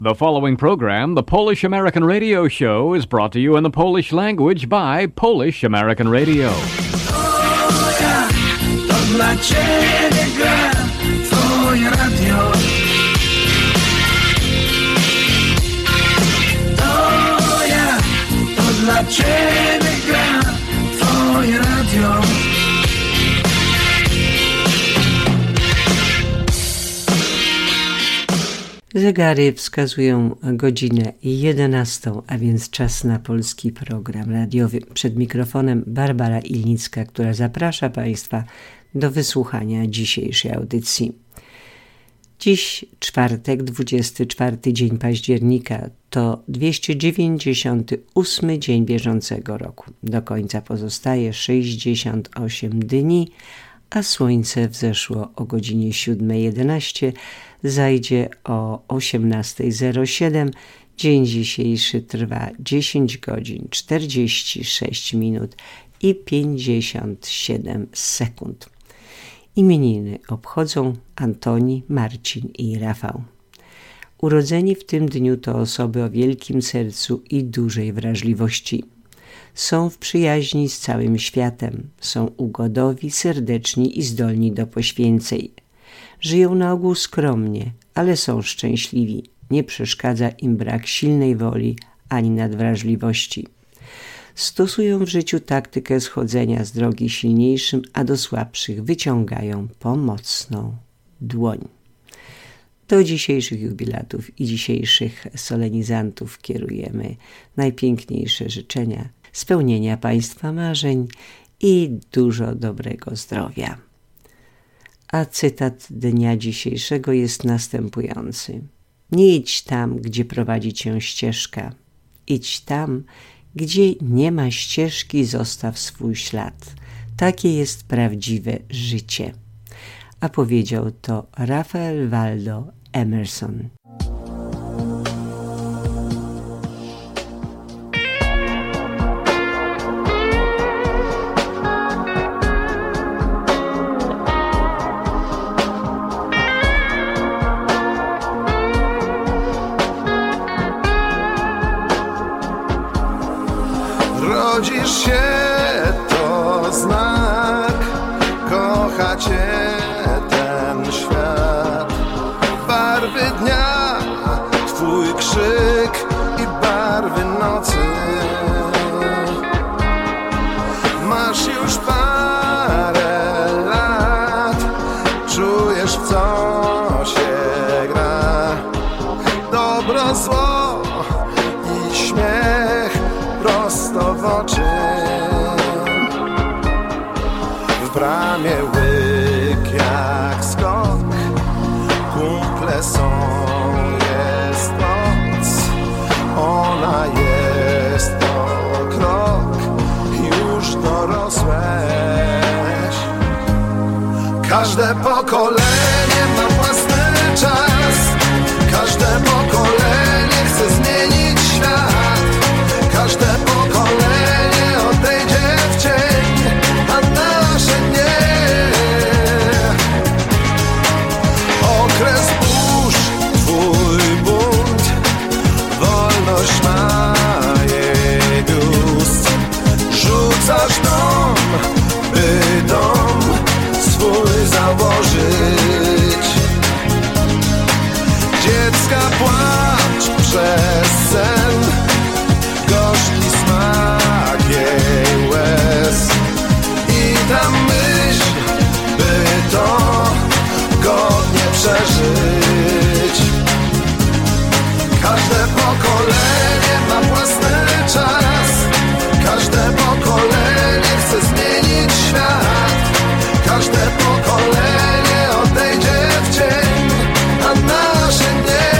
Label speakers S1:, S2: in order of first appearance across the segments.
S1: The following program, the Polish American Radio Show, is brought to you in the Polish language by Polish American Radio.
S2: O ja, to dla Ciebie gra Twoje radio. To ja, to dla Ciebie gra Twoje radio.
S3: Zegary wskazują godzinę 11, a więc czas na polski program radiowy. Przed mikrofonem Barbara Ilnicka, która zaprasza Państwa do wysłuchania dzisiejszej audycji. Dziś czwartek, 24 dzień października, to 298 dzień bieżącego roku. Do końca pozostaje 68 dni, a słońce wzeszło o godzinie 7:11, zajdzie o 18:07. Dzień dzisiejszy trwa 10 godzin, 46 minut i 57 sekund. Imieniny obchodzą Antoni, Marcin i Rafał. Urodzeni w tym dniu to osoby o wielkim sercu i dużej wrażliwości. Są w przyjaźni z całym światem, są ugodowi, serdeczni i zdolni do poświęceń. Żyją na ogół skromnie, ale są szczęśliwi. Nie przeszkadza im brak silnej woli ani nadwrażliwości. Stosują w życiu taktykę schodzenia z drogi silniejszym, a do słabszych wyciągają pomocną dłoń. Do dzisiejszych jubilatów i dzisiejszych solenizantów kierujemy najpiękniejsze życzenia, spełnienia Państwa marzeń i dużo dobrego zdrowia. A cytat dnia dzisiejszego jest następujący. Nie idź tam, gdzie prowadzi cię ścieżka. Idź tam, gdzie nie ma ścieżki, zostaw swój ślad. Takie jest prawdziwe życie. A powiedział to Raphael Waldo Emerson.
S4: Rodzisz się, to znak, kocha cię ten świat. Barwy dnia, twój krzyk i barwy nocy. Masz już parę lat, czujesz, w co się gra. Dobro, zło i śmiech prosto w oczy. W bramie łyk jak skok, kumple są, jest noc. Ona jest to krok, już dorosłeś. Każde pokolenie ma własny czas, każde pokolenie chce zmienić świat. Każde pokolenie odejdzie w cień, a nasze nie. Okres burz, twój bunt, wolność ma jej gust. Rzucasz dom, by dom swój założyć. Dziecka płacz przez sen, gorzki smak jej łez. I ta myśl, by to godnie przeżyć. Każde pokolenie ma własny czas, każde pokolenie chce zmienić świat. Każde pokolenie odejdzie w cień, a nasze nie.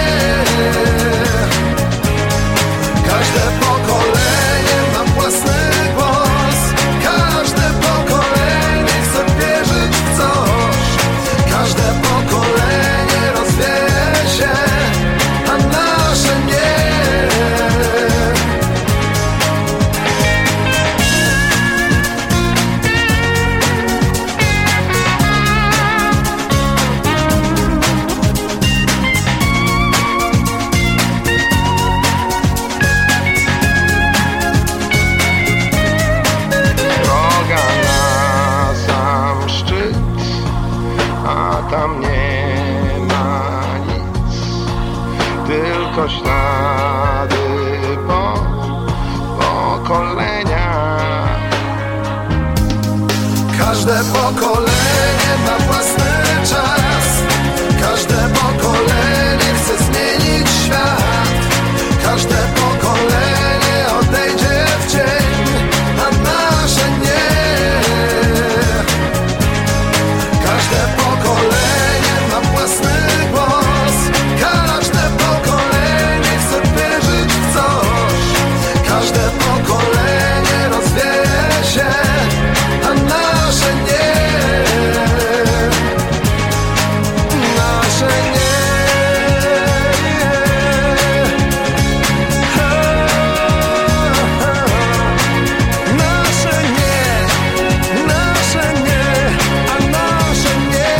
S4: Każde pokolenie ma własny głos, każde pokolenie chce wierzyć w coś. Każde pokolenie rozwieje się, a nasze nie. tylko ślady po pokoleniach. Każde pokolenie ma własny czas, każde pokolenie chce zmienić świat, każde pokolenie odejdzie w cień, a nasze nie. Każde pokolenie ma własny głos, każde pokolenie chce wierzyć w coś, każde pokolenie rozwieje się, a nasze nie. Nasze nie. Nasze nie, nasze nie, a nasze nie.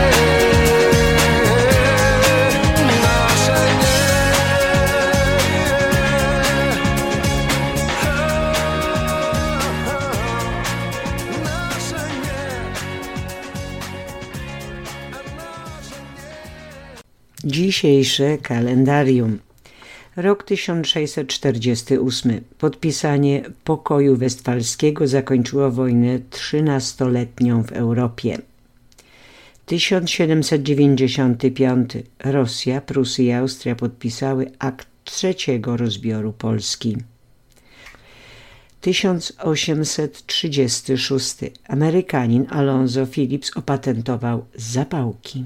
S4: Nasze
S3: Dzisiejsze kalendarium. Rok 1648. Podpisanie pokoju westfalskiego zakończyło wojnę 13-letnią w Europie. 1795. Rosja, Prusy i Austria podpisały akt trzeciego rozbioru Polski. 1836. Amerykanin Alonzo Phillips opatentował zapałki.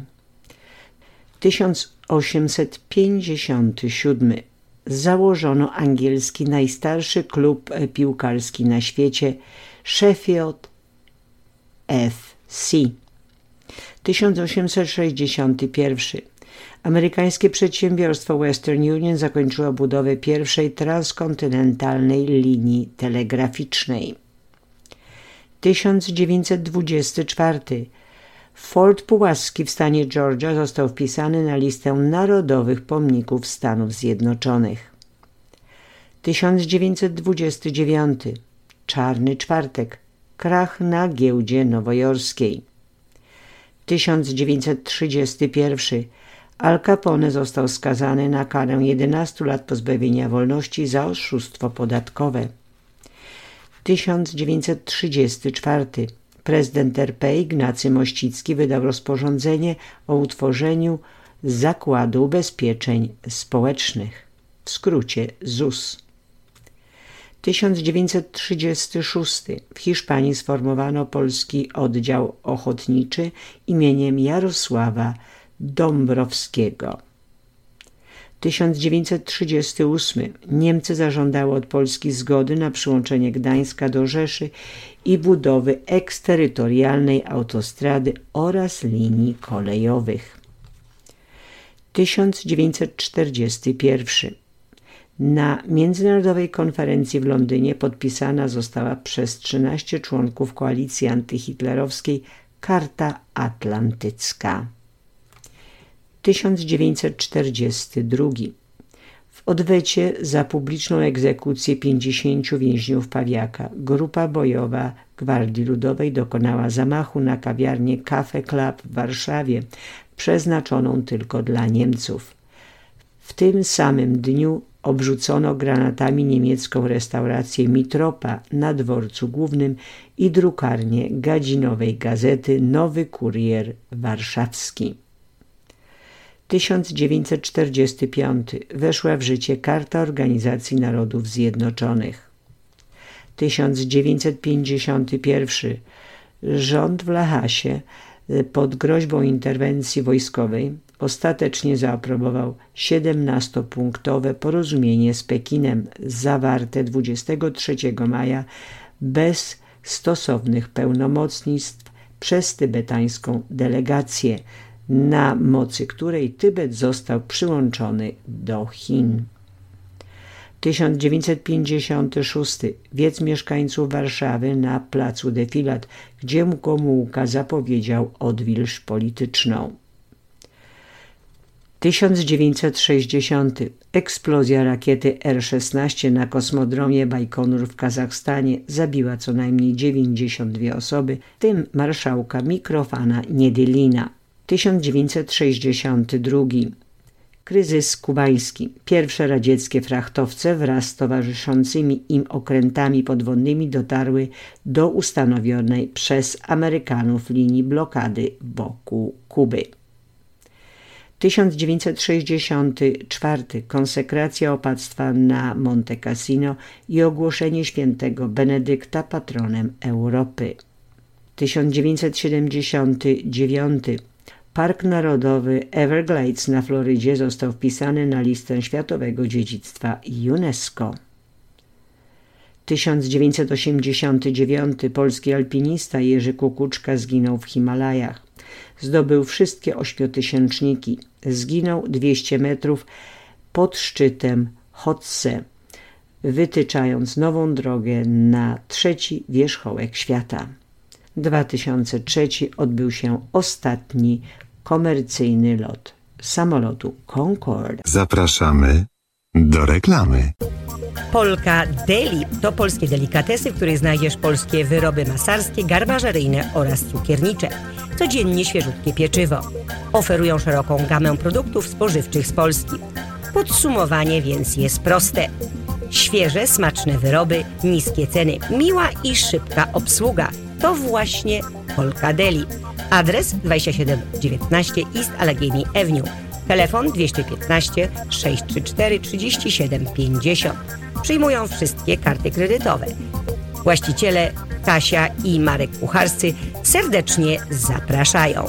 S3: 1857. Założono angielski najstarszy klub piłkarski na świecie Sheffield FC. 1861. Amerykańskie przedsiębiorstwo Western Union zakończyło budowę pierwszej transkontynentalnej linii telegraficznej. 1924. Fort Pułaski w stanie Georgia został wpisany na listę Narodowych Pomników Stanów Zjednoczonych. 1929. Czarny czwartek. Krach na giełdzie nowojorskiej. 1931. Al Capone został skazany na karę 11 lat pozbawienia wolności za oszustwo podatkowe. 1934. Prezydent RP Ignacy Mościcki wydał rozporządzenie o utworzeniu Zakładu Ubezpieczeń Społecznych, w skrócie ZUS. 1936. W Hiszpanii sformowano polski oddział ochotniczy imieniem Jarosława Dąbrowskiego. 1938. Niemcy zażądały od Polski zgody na przyłączenie Gdańska do Rzeszy i budowy eksterytorialnej autostrady oraz linii kolejowych. 1941. Na międzynarodowej konferencji w Londynie podpisana została przez 13 członków koalicji antyhitlerowskiej Karta Atlantycka. 1942. W odwecie za publiczną egzekucję 50 więźniów Pawiaka grupa bojowa Gwardii Ludowej dokonała zamachu na kawiarnię Cafe Club w Warszawie, przeznaczoną tylko dla Niemców. W tym samym dniu obrzucono granatami niemiecką restaurację Mitropa na dworcu głównym i drukarnię gadzinowej gazety Nowy Kurier Warszawski. 1945. Weszła w życie Karta Organizacji Narodów Zjednoczonych. 1951. Rząd w Lahasie pod groźbą interwencji wojskowej ostatecznie zaaprobował 17-punktowe porozumienie z Pekinem zawarte 23 maja bez stosownych pełnomocnictw przez tybetańską delegację, na mocy której Tybet został przyłączony do Chin. 1956. Wiec mieszkańców Warszawy na placu Defilat, gdzie Gomułka zapowiedział odwilż polityczną. 1960. Eksplozja rakiety R-16 na kosmodromie Bajkonur w Kazachstanie zabiła co najmniej 92 osoby, w tym marszałka Mikrofana Niedylina. 1962. Kryzys kubański. Pierwsze radzieckie frachtowce wraz z towarzyszącymi im okrętami podwodnymi dotarły do ustanowionej przez Amerykanów linii blokady wokół Kuby. 1964. Konsekracja opactwa na Monte Cassino i ogłoszenie świętego Benedykta patronem Europy. 1979. Park Narodowy Everglades na Florydzie został wpisany na listę Światowego Dziedzictwa UNESCO. 1989. Polski alpinista Jerzy Kukuczka zginął w Himalajach. Zdobył wszystkie 8-tysięczniki. Zginął 200 metrów pod szczytem Lhotse, wytyczając nową drogę na 3. wierzchołek świata. 2003. odbył się ostatni komercyjny lot samolotu Concorde.
S5: Zapraszamy do reklamy.
S6: Polka Deli to polskie delikatesy, w których znajdziesz polskie wyroby masarskie, garmażeryjne oraz cukiernicze. Codziennie świeżutkie pieczywo. Oferują szeroką gamę produktów spożywczych z Polski. Podsumowanie więc jest proste. Świeże, smaczne wyroby, niskie ceny, miła i szybka obsługa. To właśnie Polka Deli. Adres 2719 East Allegheny Avenue. Telefon 215 634 3750. Przyjmują wszystkie karty kredytowe. Właściciele Kasia i Marek Kucharscy serdecznie zapraszają.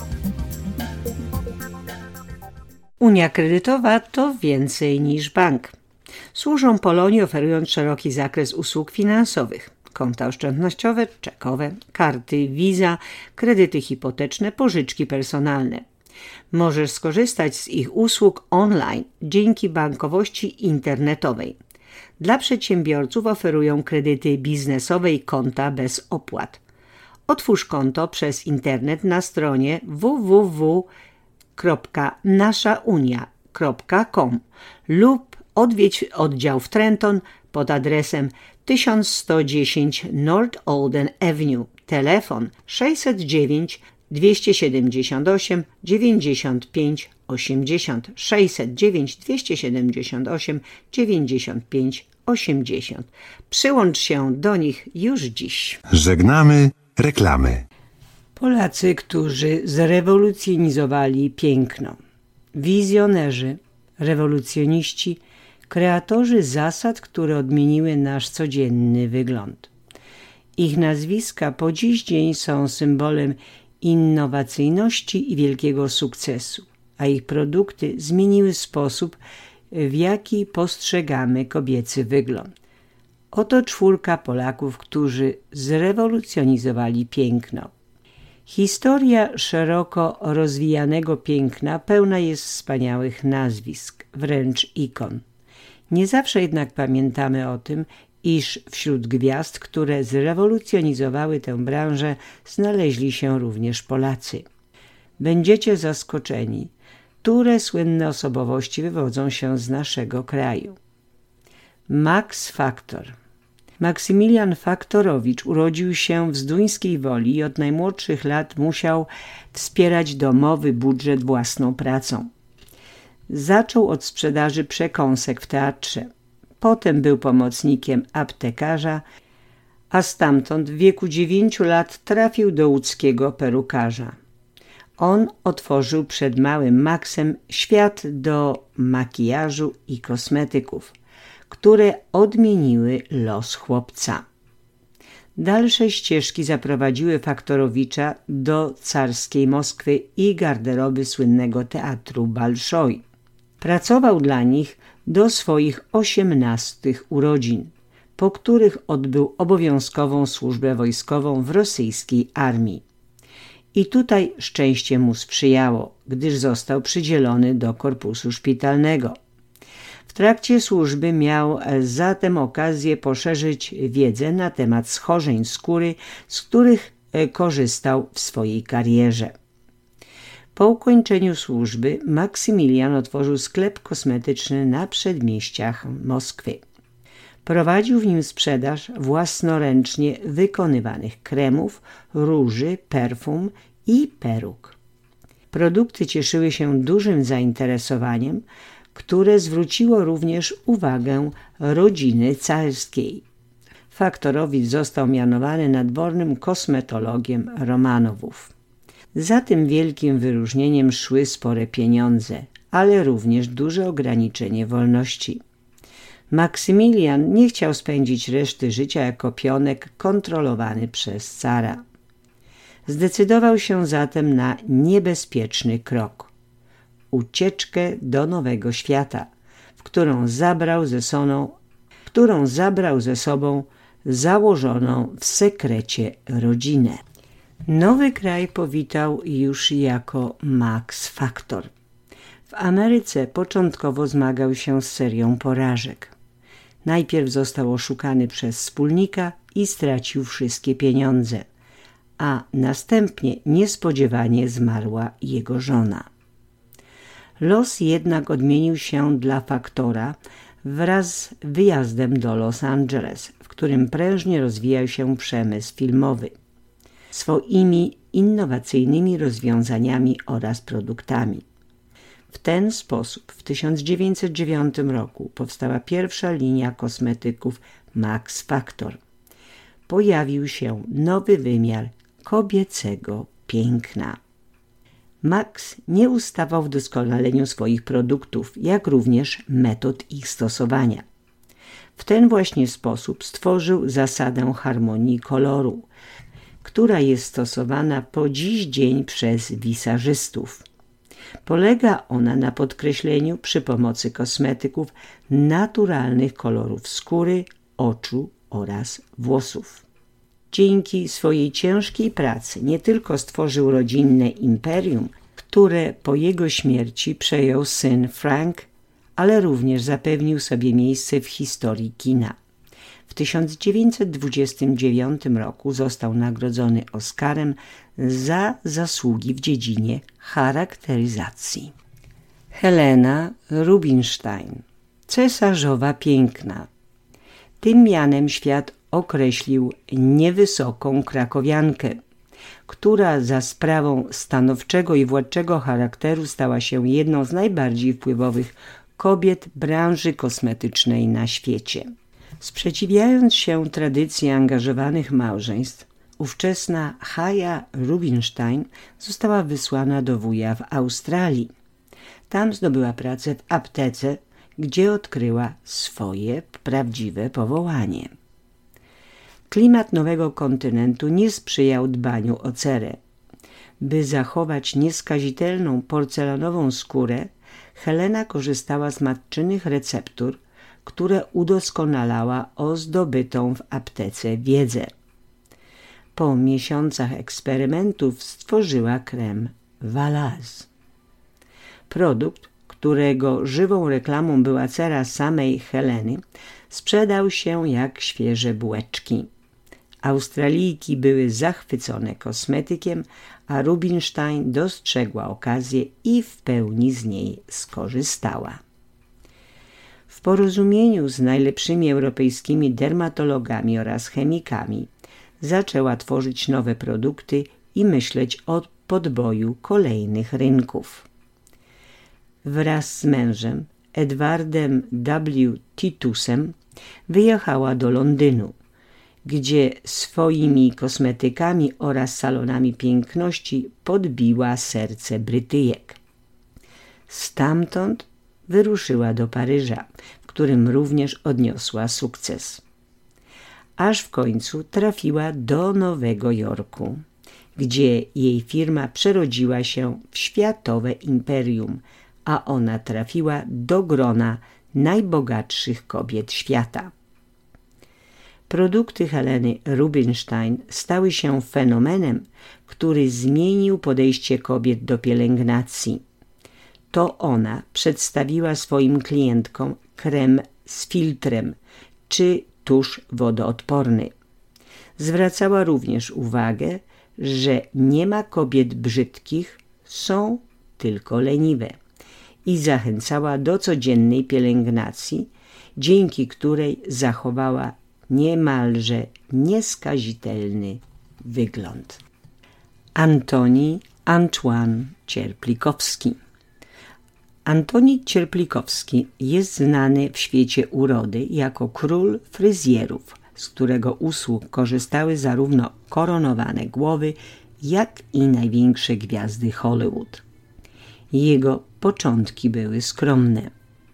S3: Unia kredytowa to więcej niż bank. Służą Polonii, oferując szeroki zakres usług finansowych. Konta oszczędnościowe, czekowe, karty, Visa, kredyty hipoteczne, pożyczki personalne. Możesz skorzystać z ich usług online dzięki bankowości internetowej. Dla przedsiębiorców oferują kredyty biznesowe i konta bez opłat. Otwórz konto przez internet na stronie www.naszaunia.com lub odwiedź oddział w Trenton pod adresem 1110 North Olden Avenue. Telefon 609 278 95 80 609 278 95 80. Przyłącz się do nich już dziś.
S5: Żegnamy reklamy.
S3: Polacy, którzy zrewolucjonizowali piękno. Wizjonerzy, rewolucjoniści, kreatorzy zasad, które odmieniły nasz codzienny wygląd. Ich nazwiska po dziś dzień są symbolem innowacyjności i wielkiego sukcesu, a ich produkty zmieniły sposób, w jaki postrzegamy kobiecy wygląd. Oto 4 Polaków, którzy zrewolucjonizowali piękno. Historia szeroko rozwijanego piękna pełna jest wspaniałych nazwisk, wręcz ikon. Nie zawsze jednak pamiętamy o tym, iż wśród gwiazd, które zrewolucjonizowały tę branżę, znaleźli się również Polacy. Będziecie zaskoczeni, które słynne osobowości wywodzą się z naszego kraju. Max Factor. Maksymilian Faktorowicz urodził się w Zduńskiej Woli i od najmłodszych lat musiał wspierać domowy budżet własną pracą. Zaczął od sprzedaży przekąsek w teatrze. Potem był pomocnikiem aptekarza, a stamtąd w wieku 9 lat trafił do łódzkiego perukarza. On otworzył przed małym Maxem świat do makijażu i kosmetyków, które odmieniły los chłopca. Dalsze ścieżki zaprowadziły Faktorowicza do carskiej Moskwy i garderoby słynnego teatru Balszoi. Pracował dla nich do swoich 18 urodzin, po których odbył obowiązkową służbę wojskową w rosyjskiej armii. I tutaj szczęście mu sprzyjało, gdyż został przydzielony do korpusu szpitalnego. W trakcie służby miał zatem okazję poszerzyć wiedzę na temat schorzeń skóry, z których korzystał w swojej karierze. Po ukończeniu służby Maksymilian otworzył sklep kosmetyczny na przedmieściach Moskwy. Prowadził w nim sprzedaż własnoręcznie wykonywanych kremów, róży, perfum i peruk. Produkty cieszyły się dużym zainteresowaniem, które zwróciło również uwagę rodziny carskiej. Faktorowicz został mianowany nadwornym kosmetologiem Romanowów. Za tym wielkim wyróżnieniem szły spore pieniądze, ale również duże ograniczenie wolności. Maksymilian nie chciał spędzić reszty życia jako pionek kontrolowany przez cara. Zdecydował się zatem na niebezpieczny krok – ucieczkę do Nowego Świata, w którą zabrał ze sobą założoną w sekrecie rodzinę. Nowy kraj powitał już jako Max Factor. W Ameryce początkowo zmagał się z serią porażek. Najpierw został oszukany przez wspólnika i stracił wszystkie pieniądze, a następnie niespodziewanie zmarła jego żona. Los jednak odmienił się dla Faktora wraz z wyjazdem do Los Angeles, w którym prężnie rozwijał się przemysł filmowy, swoimi innowacyjnymi rozwiązaniami oraz produktami. W ten sposób w 1909 roku powstała pierwsza linia kosmetyków Max Factor. Pojawił się nowy wymiar kobiecego piękna. Max nie ustawał w doskonaleniu swoich produktów, jak również metod ich stosowania. W ten właśnie sposób stworzył zasadę harmonii koloru, która jest stosowana po dziś dzień przez wisażystów. Polega ona na podkreśleniu przy pomocy kosmetyków naturalnych kolorów skóry, oczu oraz włosów. Dzięki swojej ciężkiej pracy nie tylko stworzył rodzinne imperium, które po jego śmierci przejął syn Frank, ale również zapewnił sobie miejsce w historii kina. W 1929 roku został nagrodzony Oscarem za zasługi w dziedzinie charakteryzacji. Helena Rubinstein, cesarzowa piękna. Tym mianem świat określił niewysoką krakowiankę, która za sprawą stanowczego i władczego charakteru stała się jedną z najbardziej wpływowych kobiet branży kosmetycznej na świecie. Sprzeciwiając się tradycji angażowanych małżeństw, ówczesna Haja Rubinstein została wysłana do wuja w Australii. Tam zdobyła pracę w aptece, gdzie odkryła swoje prawdziwe powołanie. Klimat nowego kontynentu nie sprzyjał dbaniu o cerę. By zachować nieskazitelną porcelanową skórę, Helena korzystała z matczynych receptur, które udoskonalała o zdobytą w aptece wiedzę. Po miesiącach eksperymentów stworzyła krem Valaz. Produkt, którego żywą reklamą była cera samej Heleny, sprzedał się jak świeże bułeczki. Australijki były zachwycone kosmetykiem, a Rubinstein dostrzegła okazję i w pełni z niej skorzystała. W porozumieniu z najlepszymi europejskimi dermatologami oraz chemikami zaczęła tworzyć nowe produkty i myśleć o podboju kolejnych rynków. Wraz z mężem, Edwardem W. Titusem, wyjechała do Londynu, gdzie swoimi kosmetykami oraz salonami piękności podbiła serce Brytyjek. Stamtąd wyruszyła do Paryża, w którym również odniosła sukces. Aż w końcu trafiła do Nowego Jorku, gdzie jej firma przerodziła się w światowe imperium, a ona trafiła do grona najbogatszych kobiet świata. Produkty Heleny Rubinstein stały się fenomenem, który zmienił podejście kobiet do pielęgnacji. To ona przedstawiła swoim klientkom krem z filtrem czy tusz wodoodporny. Zwracała również uwagę, że nie ma kobiet brzydkich, są tylko leniwe, i zachęcała do codziennej pielęgnacji, dzięki której zachowała niemalże nieskazitelny wygląd. Antoni Antoine Cierplikowski. Antoni Cierplikowski jest znany w świecie urody jako król fryzjerów, z którego usług korzystały zarówno koronowane głowy, jak i największe gwiazdy Hollywood. Jego początki były skromne.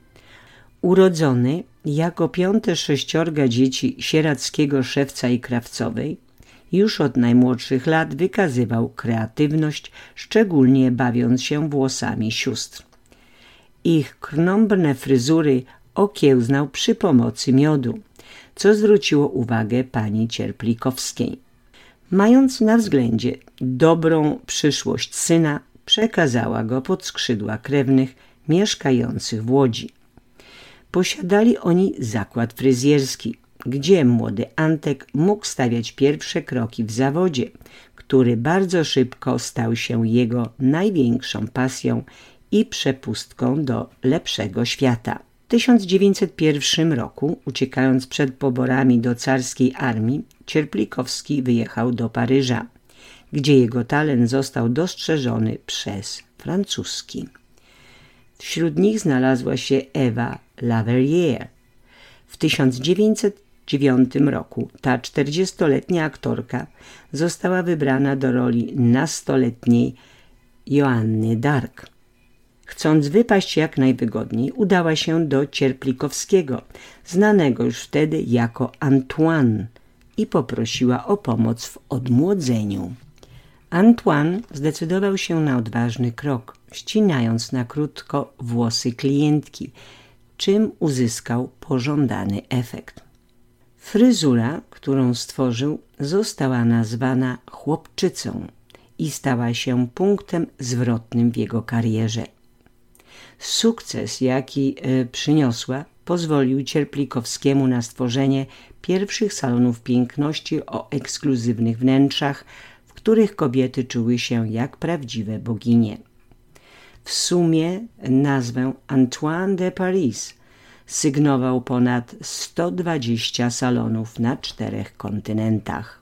S3: Urodzony jako piąte z 6 dzieci sierackiego szewca i krawcowej, już od najmłodszych lat wykazywał kreatywność, szczególnie bawiąc się włosami sióstr. Ich krnąbrne fryzury okiełznał przy pomocy miodu, co zwróciło uwagę pani Cierplikowskiej. Mając na względzie dobrą przyszłość syna, przekazała go pod skrzydła krewnych mieszkających w Łodzi. Posiadali oni zakład fryzjerski, gdzie młody Antek mógł stawiać pierwsze kroki w zawodzie, który bardzo szybko stał się jego największą pasją i przepustką do lepszego świata. W 1901 roku, uciekając przed poborami do carskiej armii, Cierplikowski wyjechał do Paryża, gdzie jego talent został dostrzeżony przez francuski. Wśród nich znalazła się Eva Laverrière. W 1909 roku ta 40-letnia aktorka została wybrana do roli nastoletniej Joanny d'Arc. Chcąc wypaść jak najwygodniej, udała się do Cierplikowskiego, znanego już wtedy jako Antoine, i poprosiła o pomoc w odmłodzeniu. Antoine zdecydował się na odważny krok, ścinając na krótko włosy klientki, czym uzyskał pożądany efekt. Fryzura, którą stworzył, została nazwana chłopczycą i stała się punktem zwrotnym w jego karierze. Sukces, jaki przyniosła, pozwolił Cierplikowskiemu na stworzenie pierwszych salonów piękności o ekskluzywnych wnętrzach, w których kobiety czuły się jak prawdziwe boginie. W sumie nazwę Antoine de Paris sygnował ponad 120 salonów na 4 kontynentach.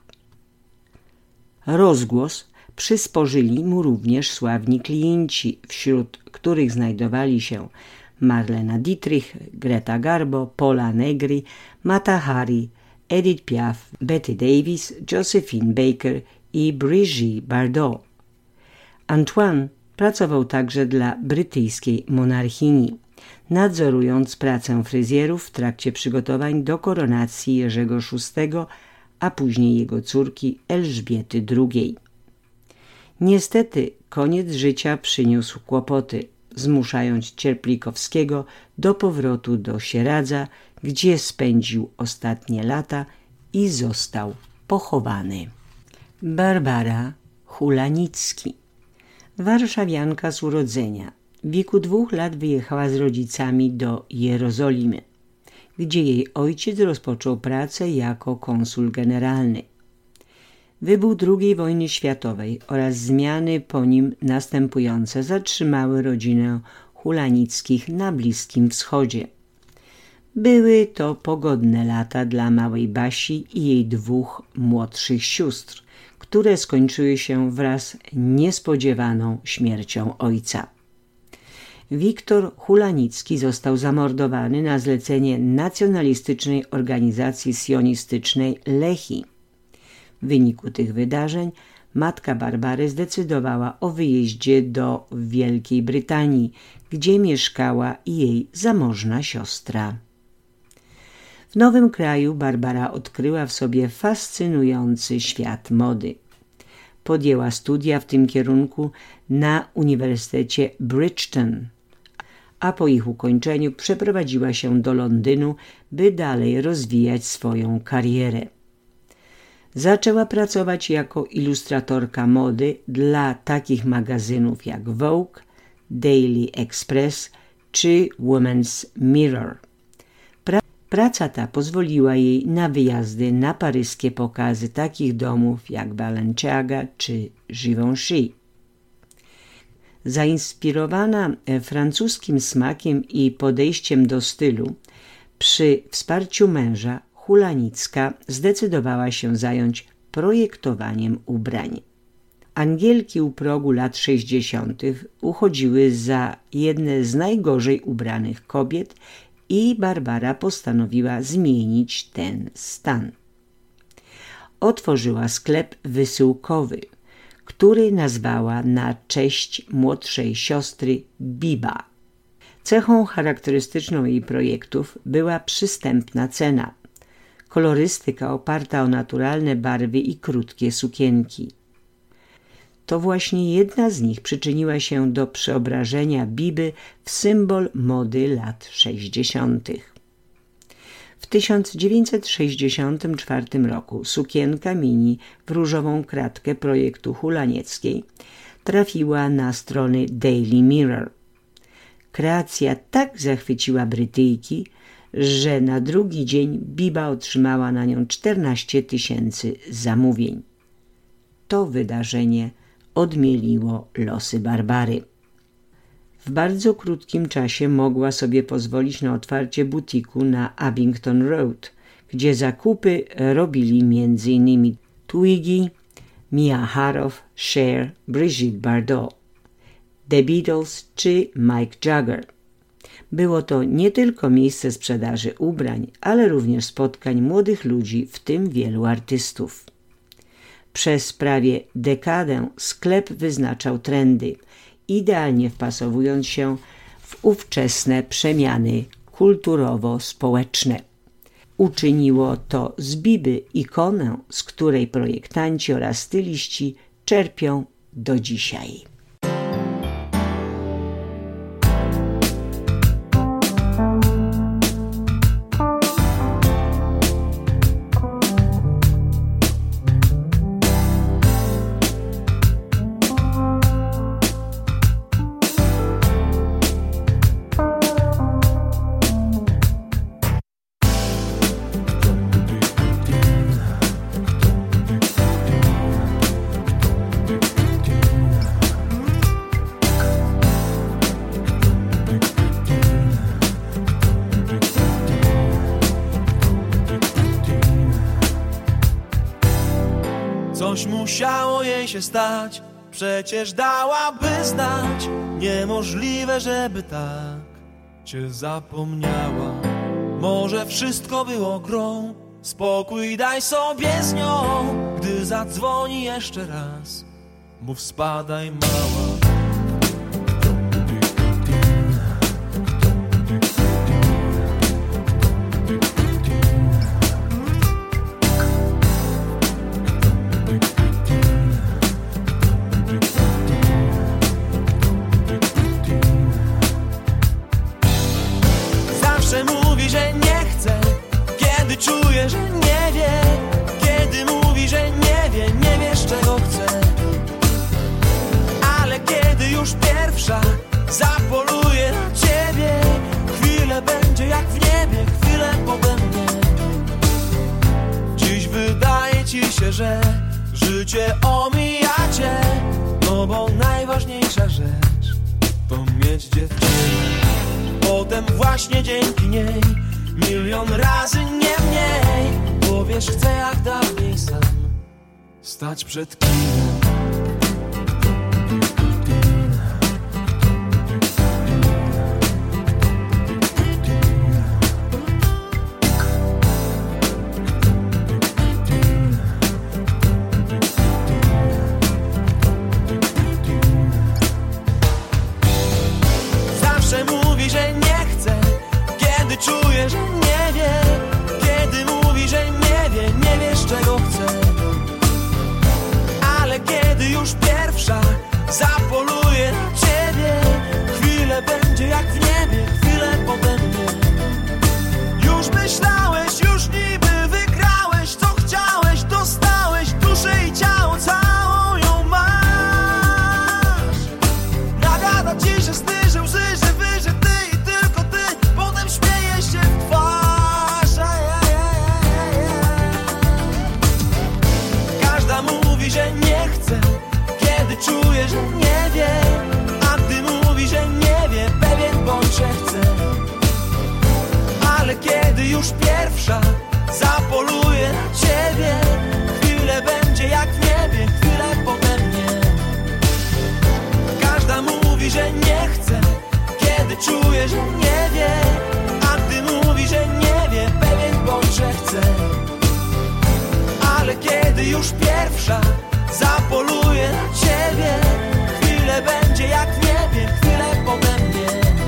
S3: Rozgłos przysporzyli mu również sławni klienci, wśród których znajdowali się Marlena Dietrich, Greta Garbo, Paula Negri, Mata Hari, Edith Piaf, Betty Davis, Josephine Baker i Brigitte Bardot. Antoine pracował także dla brytyjskiej monarchini, nadzorując pracę fryzjerów w trakcie przygotowań do koronacji Jerzego VI, a później jego córki Elżbiety II. Niestety koniec życia przyniósł kłopoty, zmuszając Cierplikowskiego do powrotu do Sieradza, gdzie spędził ostatnie lata i został pochowany. Barbara Hulanicki, warszawianka z urodzenia, w wieku 2 lat wyjechała z rodzicami do Jerozolimy, gdzie jej ojciec rozpoczął pracę jako konsul generalny. Wybuch II wojny światowej oraz zmiany po nim następujące zatrzymały rodzinę Hulanickich na Bliskim Wschodzie. Były to pogodne lata dla małej Basi i jej 2 młodszych sióstr, które skończyły się wraz niespodziewaną śmiercią ojca. Wiktor Hulanicki został zamordowany na zlecenie nacjonalistycznej organizacji sionistycznej Lehi. W wyniku tych wydarzeń matka Barbary zdecydowała o wyjeździe do Wielkiej Brytanii, gdzie mieszkała jej zamożna siostra. W nowym kraju Barbara odkryła w sobie fascynujący świat mody. Podjęła studia w tym kierunku na Uniwersytecie Bridgeton, a po ich ukończeniu przeprowadziła się do Londynu, by dalej rozwijać swoją karierę. Zaczęła pracować jako ilustratorka mody dla takich magazynów jak Vogue, Daily Express czy Woman's Mirror. Praca ta pozwoliła jej na wyjazdy na paryskie pokazy takich domów jak Balenciaga czy Givenchy. Zainspirowana francuskim smakiem i podejściem do stylu, przy wsparciu męża Hulanicka zdecydowała się zająć projektowaniem ubrań. Angielki u progu lat 60. uchodziły za jedne z najgorzej ubranych kobiet i Barbara postanowiła zmienić ten stan. Otworzyła sklep wysyłkowy, który nazwała na cześć młodszej siostry Biba. Cechą charakterystyczną jej projektów była przystępna cena, kolorystyka oparta o naturalne barwy i krótkie sukienki. To właśnie jedna z nich przyczyniła się do przeobrażenia Biby w symbol mody lat 60. W 1964 roku sukienka mini w różową kratkę projektu Hula Nieckiej trafiła na strony Daily Mirror. Kreacja tak zachwyciła Brytyjki, że na drugi dzień Biba otrzymała na nią 14 000 zamówień. To wydarzenie odmieliło losy Barbary. W bardzo krótkim czasie mogła sobie pozwolić na otwarcie butiku na Abington Road, gdzie zakupy robili m.in. Twiggy, Mia Harow, Cher, Brigitte Bardot, The Beatles czy Mick Jagger. Było to nie tylko miejsce sprzedaży ubrań, ale również spotkań młodych ludzi, w tym wielu artystów. Przez prawie dekadę sklep wyznaczał trendy, idealnie wpasowując się w ówczesne przemiany kulturowo-społeczne. Uczyniło to z Biby ikonę, z której projektanci oraz styliści czerpią do dzisiaj.
S4: Coś musiało jej się stać, przecież dałaby znać. Niemożliwe, żeby tak cię zapomniała. Może wszystko było grą, spokój daj sobie z nią. Gdy zadzwoni jeszcze raz, mów spadaj mała. Mówi, że nie chce, kiedy czuje, że nie wie. Kiedy mówi, że nie wiesz czego chce. Ale kiedy już pierwsza zapoluje na ciebie, chwilę będzie jak w niebie, chwilę pode mnie. Dziś wydaje ci się, że życie omija cię, no bo najważniejsza rzecz to mieć dziewczynę. Potem właśnie dzięki niej milion razy nie mniej. Powiesz, chcę jak dawniej sam stać przed kinem. Zawsze mówi, że nie chce, kiedy czuje, że nie wie. Kiedy mówi, że nie wiesz czego chce. Ale kiedy już pierwsza zapoluje na ciebie, chwilę będzie jak w niebie, chwilę pode mnie. Już myślałeś, już niby wygrałeś, co chciałeś, dostałeś duszę i ciało, całą ją masz. Nagada ci, że sny, że łzy, że wy, że ty i tylko ty. Potem śmieje się w twarz. Każda mówi, że nie chce, kiedy czuje, że nie wie. A gdy mówi, że nie wie, pewien bądź, że chce. Ale kiedy już pierwsza zapoluje na ciebie, chwilę będzie jak w niebie, chwilę pode mnie. że nie chce, kiedy czuje, że nie wie, a gdy mówi, że nie wie, pewien bądź, że chce. Ale kiedy już pierwsza zapoluje na ciebie, chwilę będzie jak w niebie, chwilę pode mnie.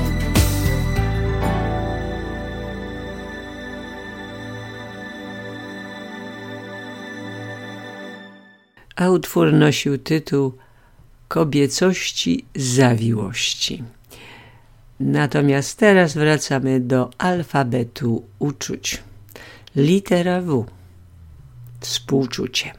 S3: A utwór nosił tytuł Kobiecości zawiłości. Natomiast teraz wracamy do alfabetu uczuć. Litera W. Współczucie.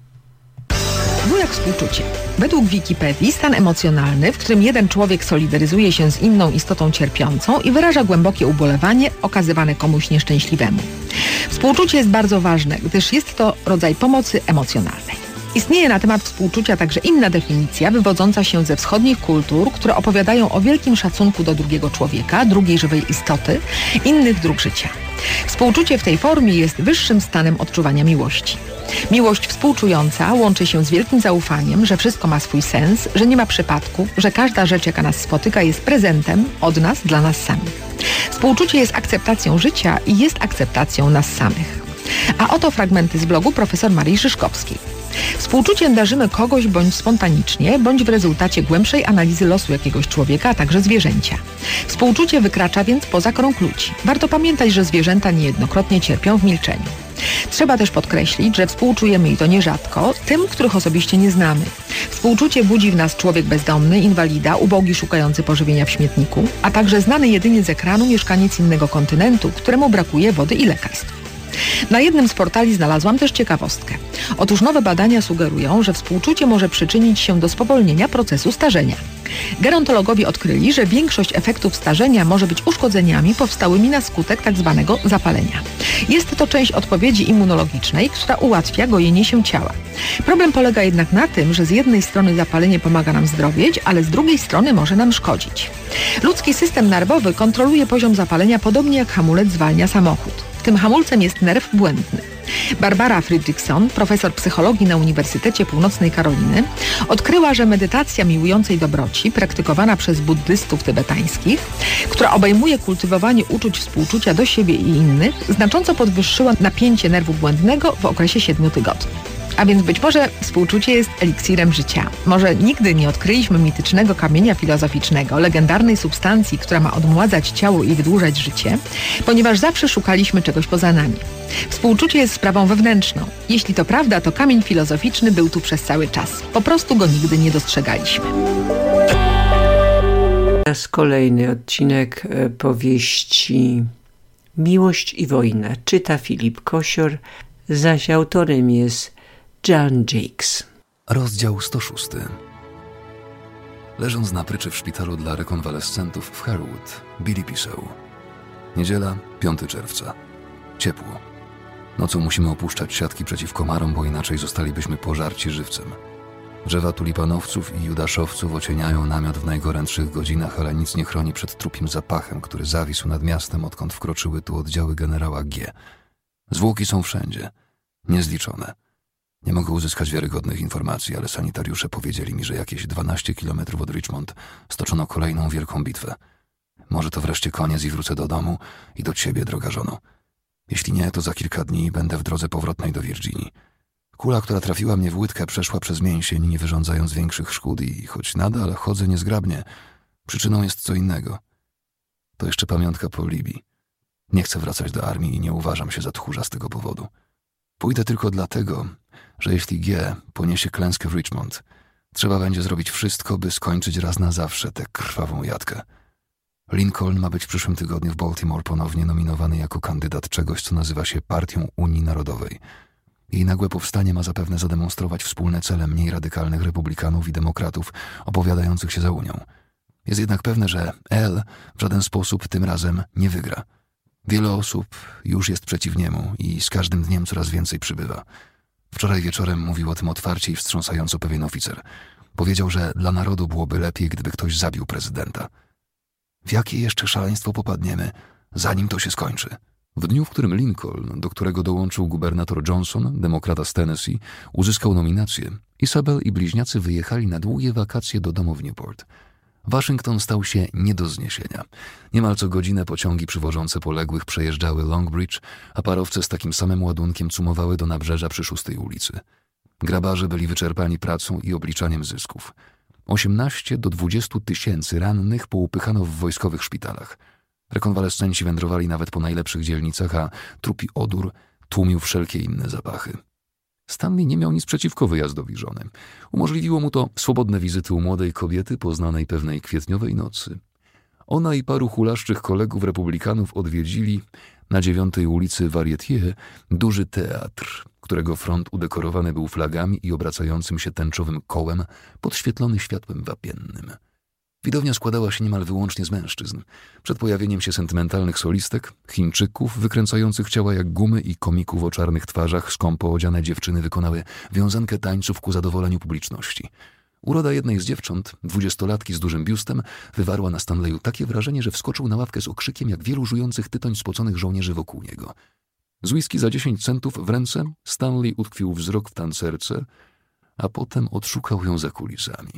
S7: W jak współczucie. Według Wikipedii stan emocjonalny, w którym jeden człowiek solidaryzuje się z inną istotą cierpiącą i wyraża głębokie ubolewanie okazywane komuś nieszczęśliwemu. Współczucie jest bardzo ważne, gdyż jest to rodzaj pomocy emocjonalnej. Istnieje na temat współczucia także inna definicja wywodząca się ze wschodnich kultur, które opowiadają o wielkim szacunku do drugiego człowieka, drugiej żywej istoty, innych dróg życia. Współczucie w tej formie jest wyższym stanem odczuwania miłości. Miłość współczująca łączy się z wielkim zaufaniem, że wszystko ma swój sens, że nie ma przypadku, że każda rzecz, jaka nas spotyka, jest prezentem od nas dla nas samych. Współczucie jest akceptacją życia i jest akceptacją nas samych. A oto fragmenty z blogu profesor Marii Szyszkowskiej. Współczuciem darzymy kogoś bądź spontanicznie, bądź w rezultacie głębszej analizy losu jakiegoś człowieka, a także zwierzęcia. Współczucie wykracza więc poza krąg ludzi. Warto pamiętać, że zwierzęta niejednokrotnie cierpią w milczeniu. Trzeba też podkreślić, że współczujemy i to nierzadko tym, których osobiście nie znamy. Współczucie budzi w nas człowiek bezdomny, inwalida, ubogi szukający pożywienia w śmietniku, a także znany jedynie z ekranu mieszkaniec innego kontynentu, któremu brakuje wody i lekarstw. Na jednym z portali znalazłam też ciekawostkę. Otóż nowe badania sugerują, że współczucie może przyczynić się do spowolnienia procesu starzenia. Gerontologowie odkryli, że większość efektów starzenia może być uszkodzeniami powstałymi na skutek tzw. zapalenia. Jest to część odpowiedzi immunologicznej, która ułatwia gojenie się ciała. Problem polega jednak na tym, że z jednej strony zapalenie pomaga nam zdrowieć, ale z drugiej strony może nam szkodzić. Ludzki system nerwowy kontroluje poziom zapalenia podobnie jak hamulec zwalnia samochód. Tym hamulcem jest nerw błędny. Barbara Fridriksson, profesor psychologii na Uniwersytecie Północnej Karoliny, odkryła, że medytacja miłującej dobroci, praktykowana przez buddystów tybetańskich, która obejmuje kultywowanie uczuć współczucia do siebie i innych, znacząco podwyższyła napięcie nerwu błędnego w okresie 7 tygodni. A więc być może współczucie jest eliksirem życia. Może nigdy nie odkryliśmy mitycznego kamienia filozoficznego, legendarnej substancji, która ma odmładzać ciało i wydłużać życie, ponieważ zawsze szukaliśmy czegoś poza nami. Współczucie jest sprawą wewnętrzną. Jeśli to prawda, to kamień filozoficzny był tu przez cały czas. Po prostu go nigdy nie dostrzegaliśmy.
S3: Teraz kolejny odcinek powieści Miłość i wojna. Czyta Filip Kosior, zaś autorem jest John Jakes.
S8: Rozdział 106. Leżąc na pryczy w szpitalu dla rekonwalescentów w Harewood, Billy pisał: Niedziela, 5 czerwca. Ciepło. Nocą musimy opuszczać siatki przeciw komarom, bo inaczej zostalibyśmy pożarci żywcem. Drzewa tulipanowców i judaszowców ocieniają namiot w najgorętszych godzinach, ale nic nie chroni przed trupim zapachem, który zawisł nad miastem, odkąd wkroczyły tu oddziały generała G. Zwłoki są wszędzie. Niezliczone. Nie mogę uzyskać wiarygodnych informacji, ale sanitariusze powiedzieli mi, że jakieś 12 kilometrów od Richmond stoczono kolejną wielką bitwę. Może to wreszcie koniec i wrócę do domu i do ciebie, droga żono. Jeśli nie, to za kilka dni będę w drodze powrotnej do Virginii. Kula, która trafiła mnie w łydkę, przeszła przez mięsień, nie wyrządzając większych szkód i choć nadal chodzę niezgrabnie, przyczyną jest co innego. To jeszcze pamiątka po Libii. Nie chcę wracać do armii i nie uważam się za tchórza z tego powodu. Pójdę tylko dlatego, że jeśli G poniesie klęskę w Richmond, trzeba będzie zrobić wszystko, by skończyć raz na zawsze tę krwawą jatkę. Lincoln ma być w przyszłym tygodniu w Baltimore ponownie nominowany jako kandydat czegoś, co nazywa się Partią Unii Narodowej. Jej nagłe powstanie ma zapewne zademonstrować wspólne cele mniej radykalnych republikanów i demokratów opowiadających się za Unią. Jest jednak pewne, że L w żaden sposób tym razem nie wygra. Wiele osób już jest przeciw niemu i z każdym dniem coraz więcej przybywa. Wczoraj wieczorem mówił o tym otwarcie i wstrząsająco pewien oficer. Powiedział, że dla narodu byłoby lepiej, gdyby ktoś zabił prezydenta. W jakie jeszcze szaleństwo popadniemy, zanim to się skończy? W dniu, w którym Lincoln, do którego dołączył gubernator Johnson, demokrata z Tennessee, uzyskał nominację, Isabel i bliźniacy wyjechali na długie wakacje do domu w Newport. Waszyngton stał się nie do zniesienia. Niemal co godzinę pociągi przywożące poległych przejeżdżały Longbridge, a parowce z takim samym ładunkiem cumowały do nabrzeża przy 6. ulicy. Grabarze byli wyczerpani pracą i obliczaniem zysków. 18 do 20 tysięcy rannych poupychano w wojskowych szpitalach. Rekonwalescenci wędrowali nawet po najlepszych dzielnicach, a trupi odór tłumił wszelkie inne zapachy. Stanley nie miał nic przeciwko wyjazdowi żony. Umożliwiło mu to swobodne wizyty u młodej kobiety poznanej pewnej kwietniowej nocy. Ona i paru hulaszczych kolegów republikanów odwiedzili na 9. ulicy Varietier duży teatr, którego front udekorowany był flagami i obracającym się tęczowym kołem podświetlony światłem wapiennym. Widownia składała się niemal wyłącznie z mężczyzn. Przed pojawieniem się sentymentalnych solistek, Chińczyków wykręcających ciała jak gumy i komików o czarnych twarzach skąpo odziane dziewczyny wykonały wiązankę tańców ku zadowoleniu publiczności. Uroda jednej z dziewcząt, 20-latki z dużym biustem, wywarła na Stanleyu takie wrażenie, że wskoczył na ławkę z okrzykiem jak wielu żujących tytoń spoconych żołnierzy wokół niego. Z whisky za 10 centów w ręce Stanley utkwił wzrok w tancerce, a potem odszukał ją za kulisami.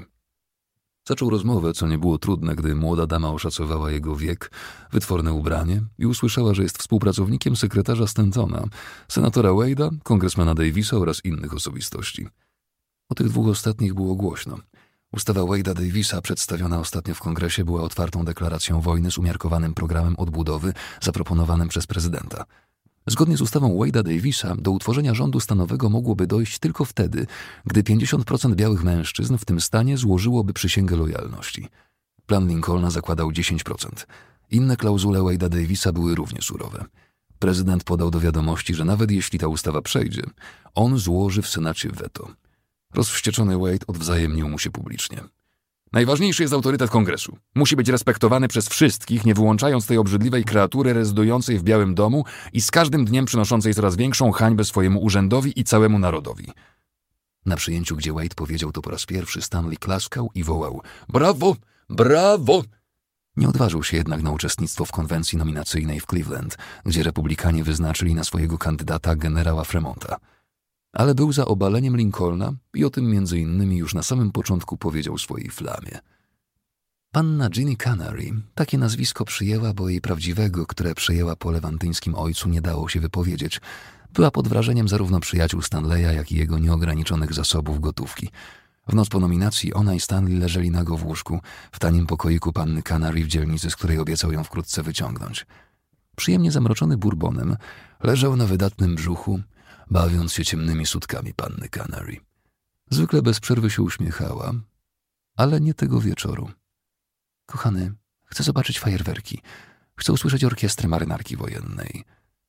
S8: Zaczął rozmowę, co nie było trudne, gdy młoda dama oszacowała jego wiek, wytworne ubranie i usłyszała, że jest współpracownikiem sekretarza Stantona, senatora Wade'a, kongresmana Davisa oraz innych osobistości. O tych dwóch ostatnich było głośno. Ustawa Wade'a Davisa, przedstawiona ostatnio w kongresie, była otwartą deklaracją wojny z umiarkowanym programem odbudowy zaproponowanym przez prezydenta. Zgodnie z ustawą Wade'a Davisa do utworzenia rządu stanowego mogłoby dojść tylko wtedy, gdy 50% białych mężczyzn w tym stanie złożyłoby przysięgę lojalności. Plan Lincolna zakładał 10%. Inne klauzule Wade'a Davisa były równie surowe. Prezydent podał do wiadomości, że nawet jeśli ta ustawa przejdzie, on złoży w Senacie weto. Rozwścieczony Wade odwzajemnił mu się publicznie. Najważniejszy jest autorytet Kongresu. Musi być respektowany przez wszystkich, nie wyłączając tej obrzydliwej kreatury rezydującej w Białym Domu i z każdym dniem przynoszącej coraz większą hańbę swojemu urzędowi i całemu narodowi. Na przyjęciu, gdzie Wade powiedział to po raz pierwszy, Stanley klaskał i wołał: brawo! Brawo! Nie odważył się jednak na uczestnictwo w konwencji nominacyjnej w Cleveland, gdzie republikanie wyznaczyli na swojego kandydata generała Fremonta. Ale był za obaleniem Lincolna i o tym między innymi już na samym początku powiedział swojej flamie. Panna Ginny Canary takie nazwisko przyjęła, bo jej prawdziwego, które przejęła po lewantyńskim ojcu, nie dało się wypowiedzieć. Była pod wrażeniem zarówno przyjaciół Stanleya, jak i jego nieograniczonych zasobów gotówki. W noc po nominacji ona i Stanley leżeli nago w łóżku w tanim pokoiku panny Canary w dzielnicy, z której obiecał ją wkrótce wyciągnąć. Przyjemnie zamroczony bourbonem, leżał na wydatnym brzuchu, bawiąc się ciemnymi sutkami panny Canary. Zwykle bez przerwy się uśmiechała, ale nie tego wieczoru. Kochany, chcę zobaczyć fajerwerki. Chcę usłyszeć orkiestrę marynarki wojennej.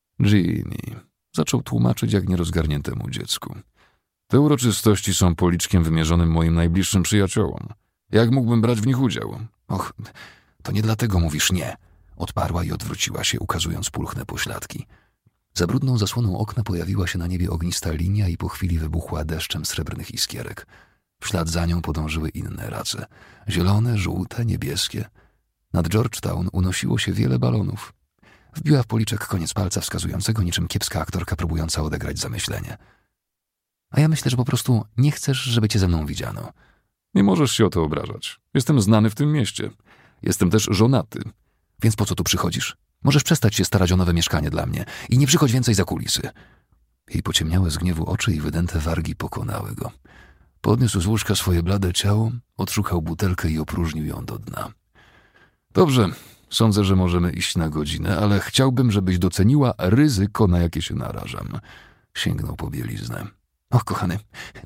S8: Ginny, zaczął tłumaczyć jak nierozgarniętemu dziecku. Te uroczystości są policzkiem wymierzonym moim najbliższym przyjaciołom. Jak mógłbym brać w nich udział? Och, to nie dlatego mówisz nie, odparła i odwróciła się, ukazując pulchne pośladki. Za brudną zasłoną okna pojawiła się na niebie ognista linia i po chwili wybuchła deszczem srebrnych iskierek. W ślad za nią podążyły inne race. Zielone, żółte, niebieskie. Nad Georgetown unosiło się wiele balonów. Wbiła w policzek koniec palca wskazującego, niczym kiepska aktorka próbująca odegrać zamyślenie. A ja myślę, że po prostu nie chcesz, żeby cię ze mną widziano. Nie możesz się o to obrażać. Jestem znany w tym mieście. Jestem też żonaty. Więc po co tu przychodzisz? Możesz przestać się starać o nowe mieszkanie dla mnie i nie przychodź więcej za kulisy. Jej pociemniałe z gniewu oczy i wydęte wargi pokonały go. Podniósł z łóżka swoje blade ciało, odszukał butelkę i opróżnił ją do dna. Dobrze, sądzę, że możemy iść na godzinę, ale chciałbym, żebyś doceniła ryzyko, na jakie się narażam. Sięgnął po bieliznę. Och, kochany,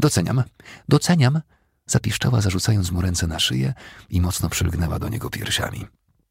S8: doceniam, zapiszczała, zarzucając mu ręce na szyję i mocno przylgnęła do niego piersiami.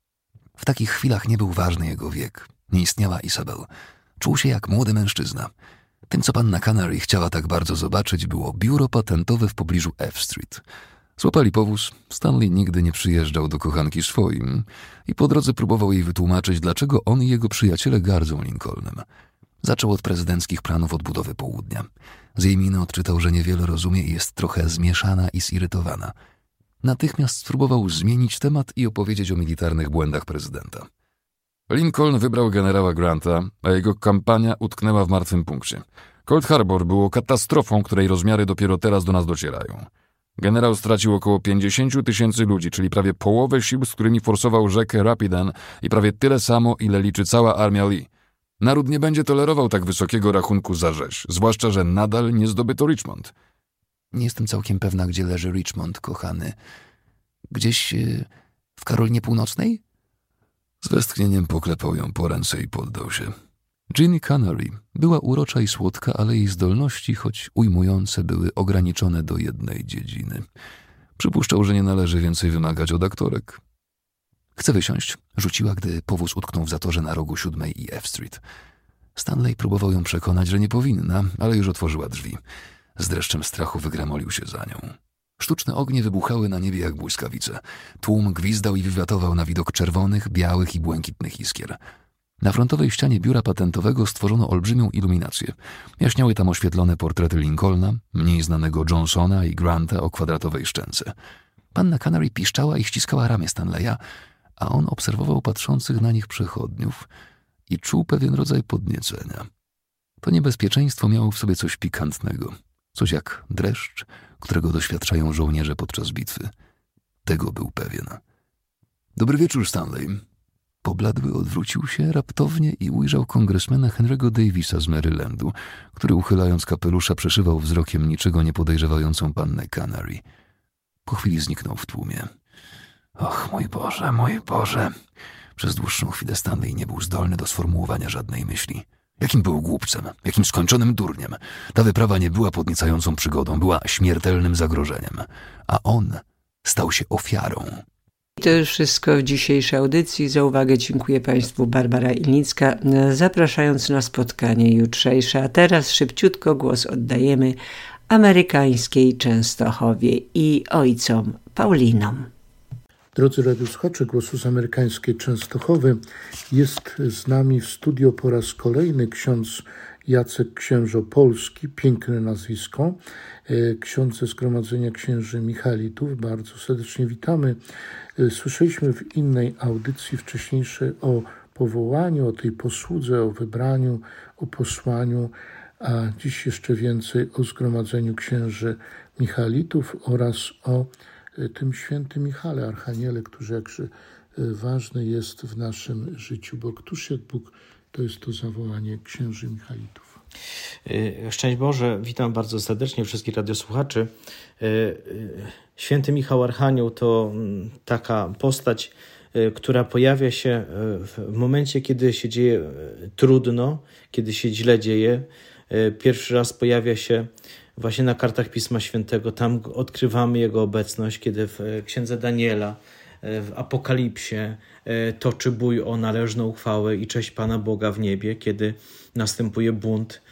S8: W takich chwilach nie był ważny jego wiek. Nie istniała Isabel. Czuł się jak młody mężczyzna. Tym, co panna Canary chciała tak bardzo zobaczyć, było biuro patentowe w pobliżu F Street. Złapali powóz. Stanley nigdy nie przyjeżdżał do kochanki swoim i po drodze próbował jej wytłumaczyć, dlaczego on i jego przyjaciele gardzą Lincolnem. Zaczął od prezydenckich planów odbudowy południa. Z jej miny odczytał, że niewiele rozumie i jest trochę zmieszana i zirytowana. Natychmiast spróbował zmienić temat i opowiedzieć o militarnych błędach prezydenta. Lincoln wybrał generała Granta, a jego kampania utknęła w martwym punkcie. Cold Harbor było katastrofą, której rozmiary dopiero teraz do nas docierają. Generał stracił około 50 000 ludzi, czyli prawie połowę sił, z którymi forsował rzekę Rapidan i prawie tyle samo, ile liczy cała armia Lee. Naród nie będzie tolerował tak wysokiego rachunku za rzeź, zwłaszcza, że nadal nie zdobyto Richmond. Nie jestem całkiem pewna, gdzie leży Richmond, kochany. Gdzieś w Karolinie Północnej? Z westchnieniem poklepał ją po ręce i poddał się. Jean Canary była urocza i słodka, ale jej zdolności, choć ujmujące, były ograniczone do jednej dziedziny. Przypuszczał, że nie należy więcej wymagać od aktorek. Chcę wysiąść, rzuciła, gdy powóz utknął w zatorze na rogu 7 i F Street. Stanley próbował ją przekonać, że nie powinna, ale już otworzyła drzwi. Z dreszczem strachu wygramolił się za nią. Sztuczne ognie wybuchały na niebie jak błyskawice. Tłum gwizdał i wiwatował na widok czerwonych, białych i błękitnych iskier. Na frontowej ścianie biura patentowego stworzono olbrzymią iluminację. Jaśniały tam oświetlone portrety Lincolna, mniej znanego Johnsona i Granta o kwadratowej szczęce. Panna Canary piszczała i ściskała ramię Stanleya, a on obserwował patrzących na nich przechodniów i czuł pewien rodzaj podniecenia. To niebezpieczeństwo miało w sobie coś pikantnego, coś jak dreszcz, którego doświadczają żołnierze podczas bitwy. Tego był pewien. Dobry wieczór, Stanley. Pobladły odwrócił się raptownie i ujrzał kongresmena Henry'ego Davisa z Marylandu, który uchylając kapelusza przeszywał wzrokiem niczego nie podejrzewającą pannę Canary. Po chwili zniknął w tłumie. Och, mój Boże, mój Boże. Przez dłuższą chwilę Stanley nie był zdolny do sformułowania żadnej myśli. Jakim był głupcem, jakim skończonym durniem. Ta wyprawa nie była podniecającą przygodą, była śmiertelnym zagrożeniem. A on stał się ofiarą.
S3: To już wszystko w dzisiejszej audycji. Za uwagę dziękuję Państwu Barbara Ilnicka, zapraszając na spotkanie jutrzejsze. A teraz szybciutko głos oddajemy amerykańskiej Częstochowie i ojcom Paulinom.
S9: Drodzy radiosłuchacze Głosu z amerykańskiej Częstochowy, jest z nami w studio po raz kolejny ksiądz Jacek Księżopolski, piękne nazwisko, ksiądz ze Zgromadzenia Księży Michalitów. Bardzo serdecznie witamy. Słyszeliśmy w innej audycji wcześniejszej o powołaniu, o tej posłudze, o wybraniu, o posłaniu, a dziś jeszcze więcej o Zgromadzeniu Księży Michalitów oraz o tym świętym Michale, Archaniele, który jakże ważny jest w naszym życiu, bo któż jak Bóg, to jest to zawołanie księży Michalitów.
S10: Szczęść Boże, witam bardzo serdecznie wszystkich radiosłuchaczy. Święty Michał Archanioł to taka postać, która pojawia się w momencie, kiedy się dzieje trudno, kiedy się źle dzieje. Pierwszy raz pojawia się właśnie na kartach Pisma Świętego. Tam odkrywamy Jego obecność, kiedy w Księdze Daniela, w Apokalipsie toczy bój o należną chwałę i cześć Pana Boga w niebie, kiedy następuje bunt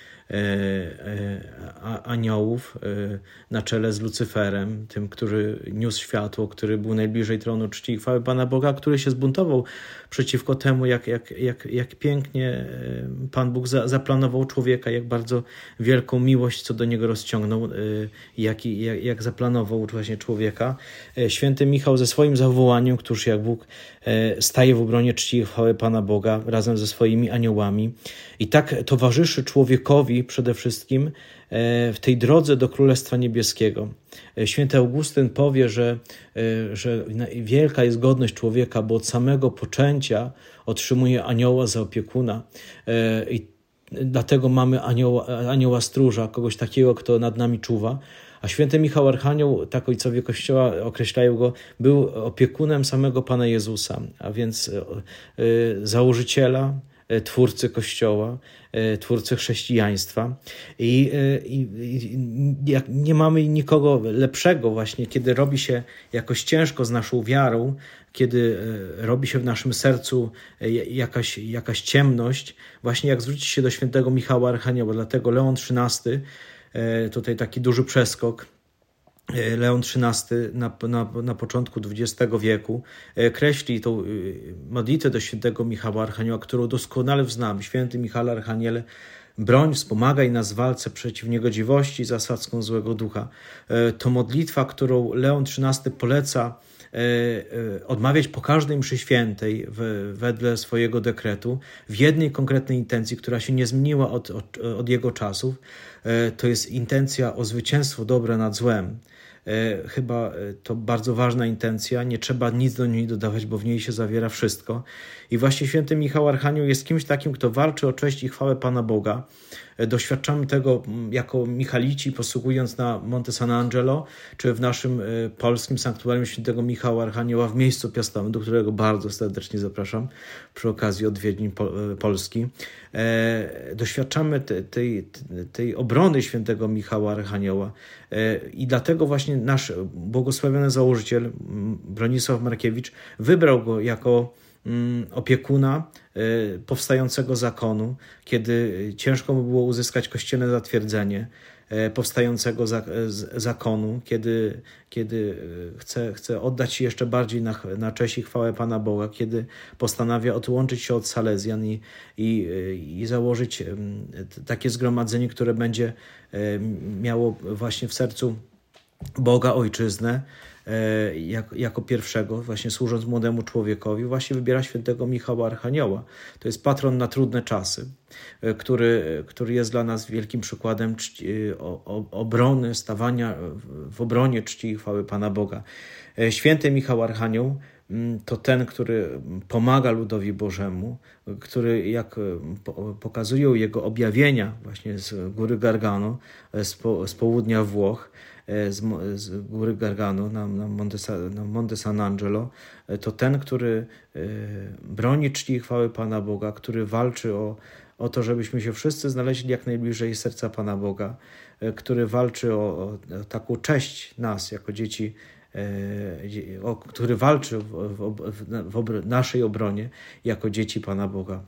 S10: aniołów na czele z Lucyferem, tym, który niósł światło, który był najbliżej tronu czci i chwały Pana Boga, który się zbuntował przeciwko temu, jak pięknie Pan Bóg zaplanował człowieka, jak bardzo wielką miłość co do niego rozciągnął, jak zaplanował właśnie człowieka. Święty Michał ze swoim zawołaniem, któż jak Bóg staje w obronie czci i chwały Pana Boga razem ze swoimi aniołami i tak towarzyszy człowiekowi przede wszystkim w tej drodze do Królestwa Niebieskiego. Święty Augustyn powie, że wielka jest godność człowieka, bo od samego poczęcia otrzymuje anioła za opiekuna i dlatego mamy anioła stróża, kogoś takiego, kto nad nami czuwa. A święty Michał Archanioł, tak ojcowie Kościoła określają go, był opiekunem samego Pana Jezusa, a więc założyciela, twórcy Kościoła, twórcy chrześcijaństwa. I nie mamy nikogo lepszego właśnie, kiedy robi się jakoś ciężko z naszą wiarą, kiedy robi się w naszym sercu jakaś ciemność, właśnie jak zwrócić się do świętego Michała Archanioła. Dlatego Leon XIII, tutaj taki duży przeskok, Leon XIII na początku XX wieku kreśli tą modlitwę do świętego Michała Archanioła, którą doskonale znamy. Święty Michale Archaniele, broń, wspomagaj nas w walce przeciw niegodziwości i zasadzkom złego ducha. To modlitwa, którą Leon XIII poleca odmawiać po każdej mszy świętej wedle swojego dekretu w jednej konkretnej intencji, która się nie zmieniła od jego czasów. To jest intencja o zwycięstwo dobra nad złem. chyba to bardzo ważna intencja, nie trzeba nic do niej dodawać, bo w niej się zawiera wszystko. I właśnie święty Michał Archanioł jest kimś takim, kto walczy o cześć i chwałę Pana Boga. Doświadczamy tego jako Michalici, posługując na Monte San Angelo, czy w naszym polskim sanktuarium świętego Michała Archanioła w miejscu piastowym, do którego bardzo serdecznie zapraszam przy okazji odwiedzin Polski. Doświadczamy tej obrony świętego Michała Archanioła i dlatego właśnie nasz błogosławiony założyciel Bronisław Markiewicz wybrał go jako opiekuna powstającego zakonu, kiedy ciężko mu było uzyskać kościelne zatwierdzenie powstającego zakonu, kiedy chce oddać się jeszcze bardziej na cześć i chwałę Pana Boga, kiedy postanawia odłączyć się od Salezjan i założyć takie zgromadzenie, które będzie miało właśnie w sercu Boga Ojczyznę, jako pierwszego, właśnie służąc młodemu człowiekowi, właśnie wybiera świętego Michała Archanioła. To jest patron na trudne czasy, który jest dla nas wielkim przykładem obrony, stawania w obronie czci i chwały Pana Boga. Święty Michał Archanioł to ten, który pomaga ludowi Bożemu, który, jak pokazują jego objawienia właśnie z góry Gargano, z południa Włoch, z góry Gargano na Monte San Angelo, to ten, który broni czci i chwały Pana Boga, który walczy o to, żebyśmy się wszyscy znaleźli jak najbliżej serca Pana Boga, który walczy o taką cześć nas jako dzieci, który walczy w naszej obronie jako dzieci Pana Boga.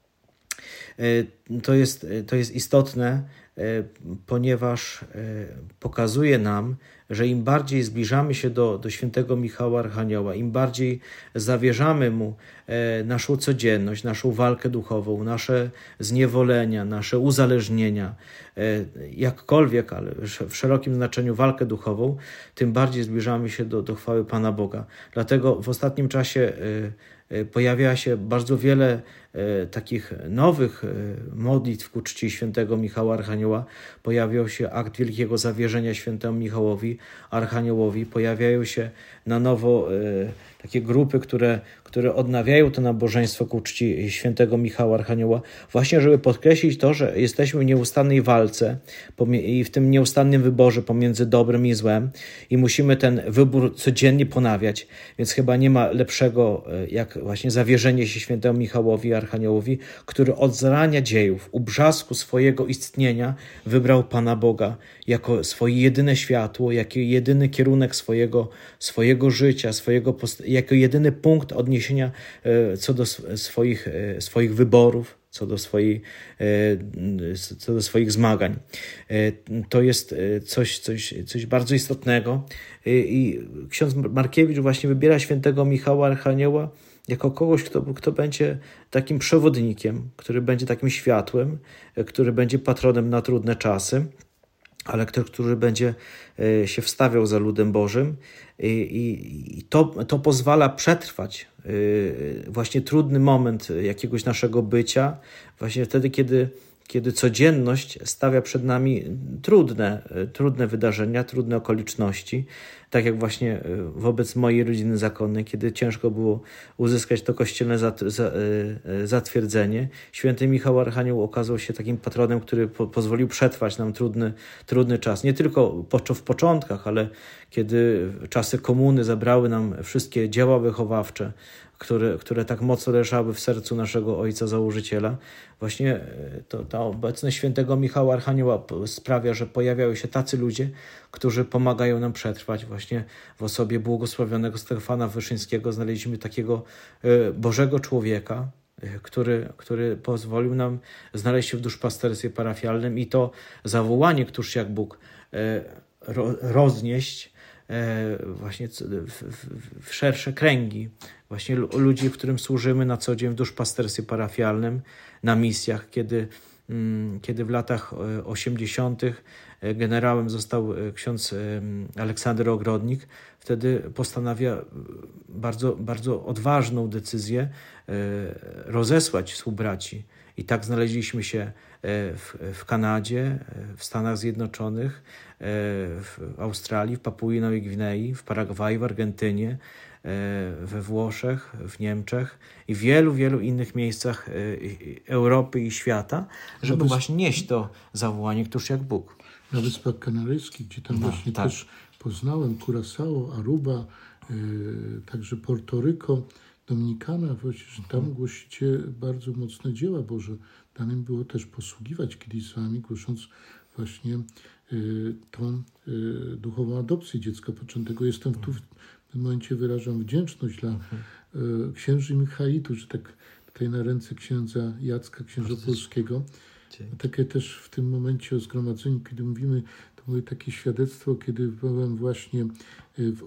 S10: To jest istotne, ponieważ pokazuje nam, że im bardziej zbliżamy się do świętego Michała Archanioła, im bardziej zawierzamy mu naszą codzienność, naszą walkę duchową, nasze zniewolenia, nasze uzależnienia, jakkolwiek, ale w szerokim znaczeniu walkę duchową, tym bardziej zbliżamy się do chwały Pana Boga. Dlatego w ostatnim czasie pojawia się bardzo wiele takich nowych modlitw ku czci świętego Michała Archanioła. Pojawiał się akt wielkiego zawierzenia świętemu Michałowi Archaniołowi. Pojawiają się na nowo takie grupy, które odnawiają to nabożeństwo ku czci świętego Michała Archanioła, właśnie żeby podkreślić to, że jesteśmy w nieustannej walce i w tym nieustannym wyborze pomiędzy dobrem i złem i musimy ten wybór codziennie ponawiać, więc chyba nie ma lepszego jak właśnie zawierzenie się świętemu Michałowi Archaniołowi, który od zarania dziejów, u brzasku swojego istnienia wybrał Pana Boga jako swoje jedyne światło, jako jedyny kierunek swojego życia, jako jedyny punkt odniesienia co do swoich wyborów, co do swoich zmagań. To jest coś bardzo istotnego i ksiądz Markiewicz właśnie wybiera świętego Michała Archanioła jako kogoś, kto będzie takim przewodnikiem, który będzie takim światłem, który będzie patronem na trudne czasy, ale który będzie się wstawiał za ludem Bożym i to pozwala przetrwać właśnie trudny moment jakiegoś naszego bycia, właśnie wtedy, kiedy codzienność stawia przed nami trudne wydarzenia, trudne okoliczności, tak jak właśnie wobec mojej rodziny zakonnej, kiedy ciężko było uzyskać to kościelne zatwierdzenie. Święty Michał Archanioł okazał się takim patronem, który pozwolił przetrwać nam trudny czas. Nie tylko w początkach, ale kiedy czasy komuny zabrały nam wszystkie dzieła wychowawcze, które tak mocno leżały w sercu naszego ojca założyciela. Właśnie ta obecność świętego Michała Archanioła sprawia, że pojawiają się tacy ludzie, którzy pomagają nam przetrwać. Właśnie w osobie błogosławionego Stefana Wyszyńskiego znaleźliśmy takiego Bożego człowieka, który pozwolił nam znaleźć się w duszpasterstwie parafialnym i to zawołanie, któż jak Bóg, roznieść właśnie w szersze kręgi, właśnie ludzi, którym służymy na co dzień w duszpasterstwie parafialnym, na misjach, kiedy w latach 80. generałem został ksiądz Aleksander Ogrodnik, wtedy postanawia bardzo, bardzo odważną decyzję rozesłać współbraci I tak znaleźliśmy się w Kanadzie, w Stanach Zjednoczonych, w Australii, w Papui Nowej Gwinei, w Paragwaju, w Argentynie, we Włoszech, w Niemczech i w wielu, wielu innych miejscach Europy i świata, żeby właśnie nieść to zawołanie, któż jak Bóg.
S9: Na Wyspach Kanaryjskich, gdzie tam właśnie też poznałem Curaçao, Aruba, także Porto-Rico, Dominikana, właśnie, że tam głosicie bardzo mocne dzieła Boże. Danym było też posługiwać kiedyś z wami, głosząc właśnie tą duchową adopcję dziecka poczętego. Jestem tu w tym momencie wyrażam wdzięczność dla księży Michaitów, że tak tutaj na ręce księdza Jacka Księżopolskiego. Takie też w tym momencie o zgromadzeniu, kiedy mówimy, to mówię takie świadectwo, kiedy byłem właśnie w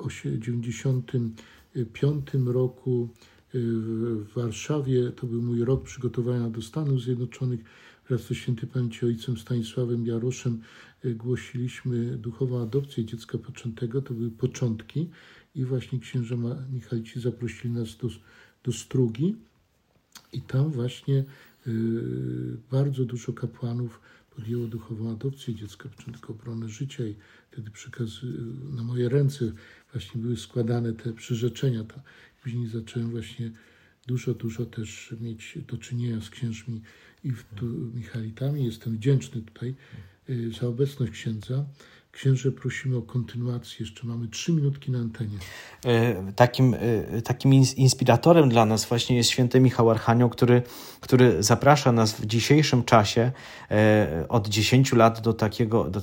S9: 1995 roku w Warszawie. To był mój rok przygotowania do Stanów Zjednoczonych. Wraz ze świętej pamięci ojcem Stanisławem Jaroszem głosiliśmy duchową adopcję dziecka poczętego. To były początki i właśnie księża Michaici zaprosili nas do Strugi i tam właśnie bardzo dużo kapłanów podjęło duchową adopcję dziecka poczętego, obronę życia i wtedy na moje ręce właśnie były składane te przyrzeczenia. Później zacząłem właśnie dużo też mieć do czynienia z księżmi i Michaitami. Jestem wdzięczny tutaj za obecność księdza. Księże, prosimy o kontynuację. Jeszcze mamy 3 minutki na antenie.
S10: Takim inspiratorem dla nas właśnie jest święty Michał Archanioł, który zaprasza nas w dzisiejszym czasie od 10 lat do takiego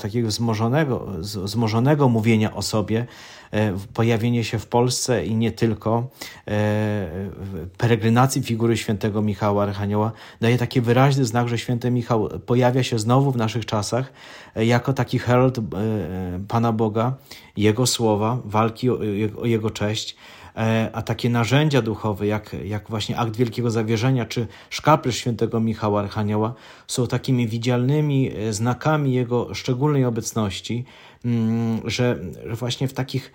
S10: wzmożonego mówienia o sobie, pojawienie się w Polsce i nie tylko, peregrinacji figury świętego Michała Archanioła daje taki wyraźny znak, że święty Michał pojawia się znowu w naszych czasach jako taki herald Pana Boga, Jego słowa, walki o Jego cześć, a takie narzędzia duchowe, jak właśnie akt wielkiego zawierzenia, czy szkaplerz świętego Michała Archanioła, są takimi widzialnymi znakami Jego szczególnej obecności, że właśnie w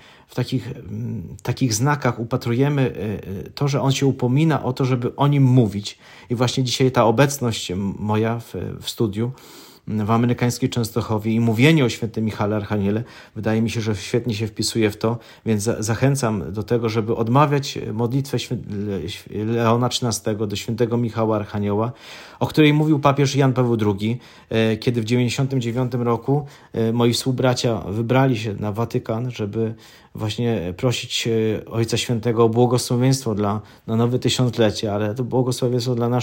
S10: takich znakach upatrujemy to, że On się upomina o to, żeby o Nim mówić. I właśnie dzisiaj ta obecność moja w studiu w amerykańskiej Częstochowie i mówienie o świętym Michale Archaniele wydaje mi się, że świetnie się wpisuje w to, więc zachęcam do tego, żeby odmawiać modlitwę Leona XIII do świętego Michała Archanioła, o której mówił papież Jan Paweł II, kiedy w 1999 roku moi współbracia wybrali się na Watykan, żeby właśnie prosić Ojca Świętego o błogosławieństwo na nowe tysiąclecie, ale to błogosławieństwo dla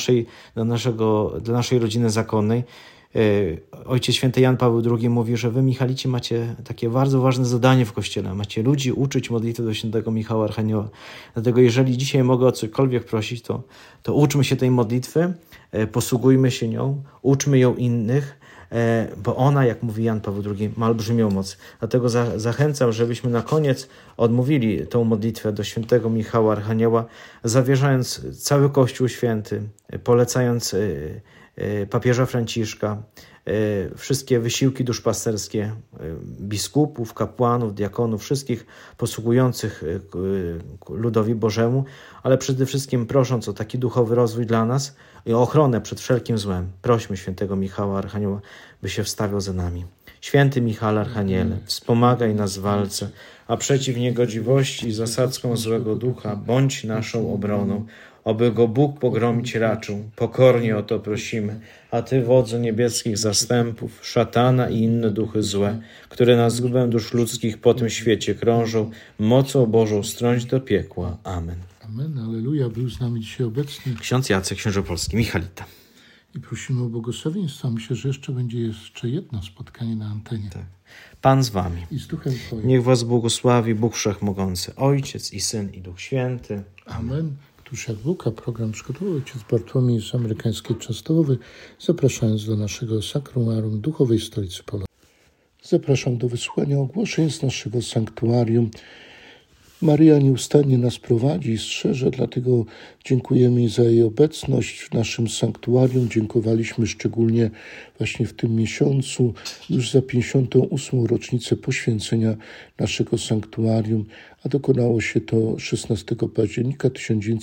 S10: naszej rodziny zakonnej. Ojciec Święty Jan Paweł II mówi, że wy, Michalici, macie takie bardzo ważne zadanie w Kościele. Macie ludzi uczyć modlitwy do świętego Michała Archanioła. Dlatego jeżeli dzisiaj mogę o cokolwiek prosić, to uczmy się tej modlitwy, posługujmy się nią, uczmy ją innych, bo ona, jak mówi Jan Paweł II, ma olbrzymią moc. Dlatego zachęcam, żebyśmy na koniec odmówili tą modlitwę do świętego Michała Archanioła, zawierzając cały Kościół Święty, polecając papieża Franciszka, wszystkie wysiłki duszpasterskie biskupów, kapłanów, diakonów, wszystkich posługujących ludowi Bożemu, ale przede wszystkim prosząc o taki duchowy rozwój dla nas i o ochronę przed wszelkim złem. Prośmy świętego Michała Archanioła, by się wstawiał za nami. Święty Michale Archaniele, wspomagaj nas w walce, a przeciw niegodziwości i zasadzkom złego ducha bądź naszą obroną, oby go Bóg pogromić raczył. Pokornie o to prosimy. A Ty, wodzu niebieskich zastępów, szatana i inne duchy złe, które na zgubę dusz ludzkich po tym świecie krążą, mocą Bożą strąć do piekła. Amen.
S9: Amen. Alleluja. Był z nami dzisiaj obecny
S10: ksiądz Jacek Księżopolski, Michalita.
S9: I prosimy o błogosławieństwo. Myślę, że będzie jeszcze jedno spotkanie na antenie.
S10: Tak. Pan z wami.
S9: I z Duchem Twoim.
S10: Niech was błogosławi Bóg Wszechmogący, Ojciec i Syn i Duch Święty.
S9: Amen. Któż jak Bóg, a program przygotował ojciec Bartłomiej z amerykańskiej Częstochowy, zapraszając do naszego sanktuarium duchowej stolicy Polonii. Zapraszam do wysłuchania ogłoszeń z naszego sanktuarium. Maryja nieustannie nas prowadzi i strzeże, dlatego dziękujemy za jej obecność w naszym sanktuarium. Dziękowaliśmy szczególnie właśnie w tym miesiącu już za 58. rocznicę poświęcenia naszego sanktuarium, a dokonało się to 16 października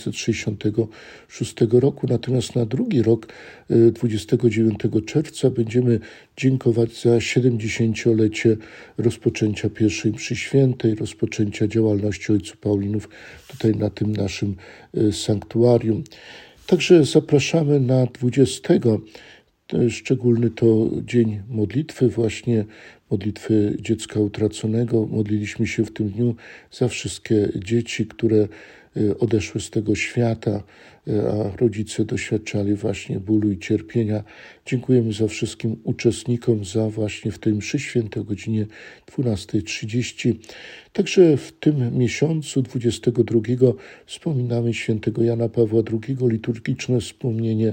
S9: 1966 roku. Natomiast na drugi rok, 29 czerwca, będziemy dziękować za 70-lecie rozpoczęcia pierwszej mszy świętej, rozpoczęcia działalności ojców Paulinów tutaj na tym naszym sanktuarium. Także zapraszamy na 20. Szczególny to dzień modlitwy, właśnie modlitwy dziecka utraconego. Modliliśmy się w tym dniu za wszystkie dzieci, które odeszły z tego świata, a rodzice doświadczali właśnie bólu i cierpienia. Dziękujemy za wszystkim uczestnikom za właśnie w tej mszy świętej o godzinie 12:30. Także w tym miesiącu 22 wspominamy świętego Jana Pawła II, liturgiczne wspomnienie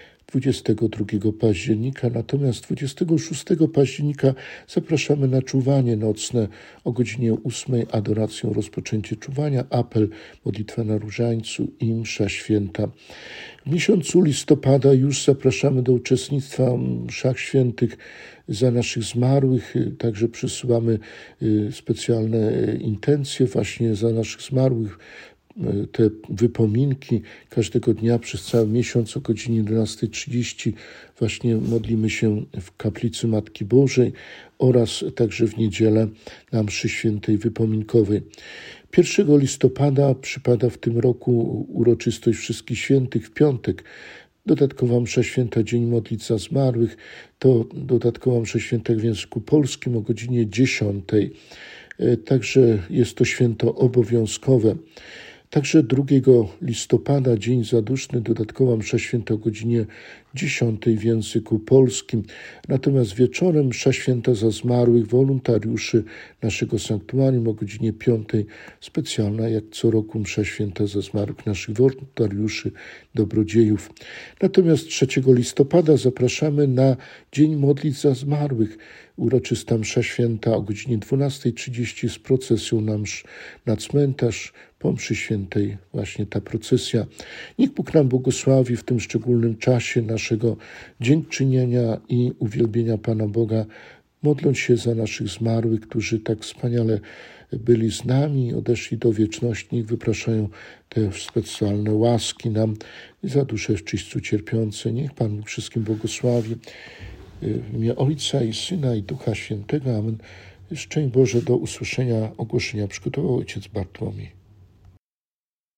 S9: 22 października, natomiast 26 października zapraszamy na czuwanie nocne o godzinie 8, adoracją, rozpoczęcie czuwania, apel, modlitwa na różańcu i msza święta. W miesiącu listopada już zapraszamy do uczestnictwa w mszach świętych za naszych zmarłych, także przysyłamy specjalne intencje właśnie za naszych zmarłych, te wypominki każdego dnia przez cały miesiąc o godzinie 11:30 właśnie modlimy się w kaplicy Matki Bożej oraz także w niedzielę na mszy świętej wypominkowej. 1 listopada przypada w tym roku uroczystość Wszystkich Świętych w piątek. Dodatkowa msza święta, Dzień Modlitw za Zmarłych, to dodatkowa msza święta w języku polskim o godzinie 10. Także jest to święto obowiązkowe. Także 2 listopada, Dzień Zaduszny, dodatkowa msza święta o godzinie 10 w języku polskim. Natomiast wieczorem msza święta za zmarłych wolontariuszy naszego sanktuarium o godzinie 5. Specjalna, jak co roku, msza święta za zmarłych naszych wolontariuszy, dobrodziejów. Natomiast 3 listopada zapraszamy na Dzień Modlitw za Zmarłych. Uroczysta msza święta o godzinie 12:30 z procesją na cmentarz. Po mszy świętej właśnie ta procesja. Niech Bóg nam błogosławi w tym szczególnym czasie naszego dziękczynienia i uwielbienia Pana Boga, modląc się za naszych zmarłych, którzy tak wspaniale byli z nami, odeszli do wieczności. Niech wypraszają te specjalne łaski nam za dusze w czyśćcu cierpiące. Niech Pan Bóg wszystkim błogosławi. W imię Ojca i Syna i Ducha Świętego. Amen. Szczęść Boże, do usłyszenia. Ogłoszenia przygotował ojciec Bartłomiej.